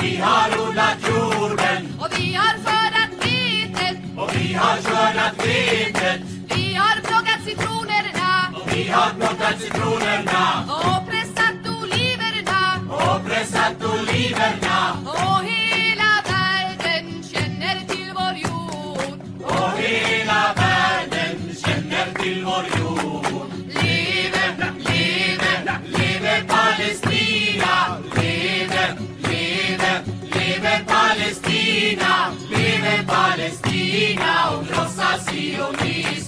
Vi har odlat jorden. Och vi har skördat vetet. Och vi har skördat vetet. Vi har plockat citronerna. Och vi har plockat citronerna. Och pressat oliverna. Och pressat oliverna. Och hela världen känner till vår jord. Och hela världen känner till vår jord. Leve, leve, Leve Palestina. Leve, leve, leve Palestina. Leve Palestina och krossa sionism.